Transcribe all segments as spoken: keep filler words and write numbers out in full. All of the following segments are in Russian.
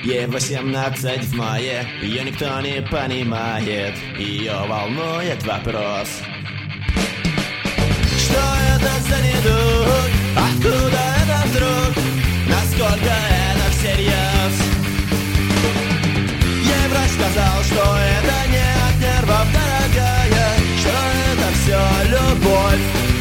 Ей восемнадцать в мае, ее никто не понимает, ее волнует вопрос: что это за недуг? Откуда это вдруг? Насколько это всерьез? Ей врач сказал, что это не от нервов, дорогая, что это все любовь.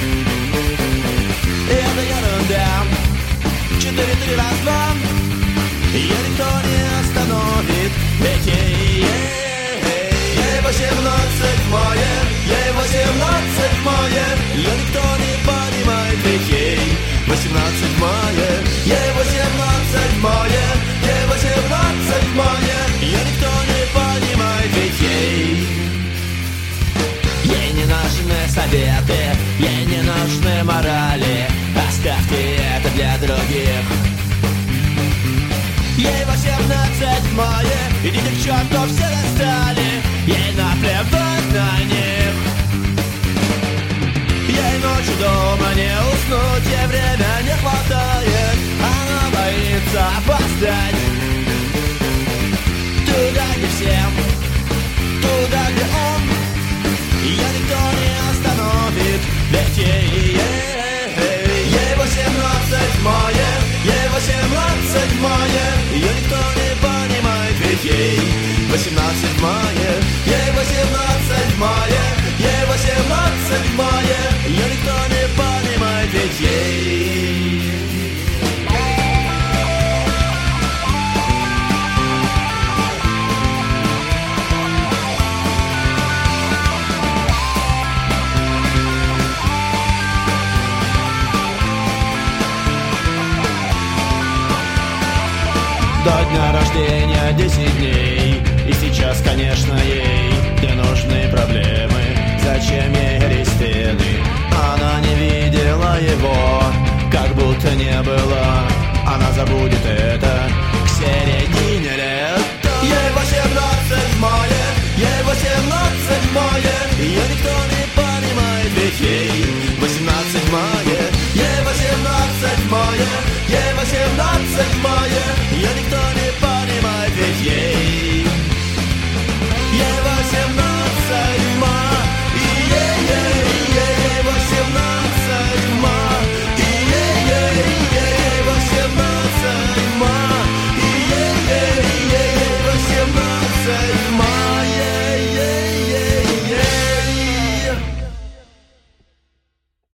И это ерунда. Четыре, три, раз, два. Ее никто не остановит, ведь ей, ей, ей восемнадцать в мае, ей восемнадцать в мае, ее никто не понимает, ведь ей восемнадцать в мае, ей восемнадцать в мае, ей восемнадцать в мае, ее никто не понимает, ведь ей. Ей не нужны советы, ей не нужны морали, оставьте это для других. Ей восемнадцать в мае, идите к черту, все достали, ей наплевать на них. Ей ночью дома не уснуть, ей время не хватает, она боится опоздать туда, где всем, туда, где он. Ее никто не остановит, ведь ей, ей, ей восемнадцать в мае, ей восемнадцать в мае, ее никто не понимает, ведь ей восемнадцать в мае, ей восемнадцать в мае, ей восемнадцать в мае, ее никто не понимает, ведь ей. До дня рождения десять дней, и сейчас, конечно, ей не нужны проблемы. Зачем ей Аристены? Она не видела его, как будто не было. Она забудет это к середине лет. Ей восемнадцать в мае, ей восемнадцать в мае, ее никто не понимает, ведь ей восемнадцать в мае, ей восемнадцать в мае.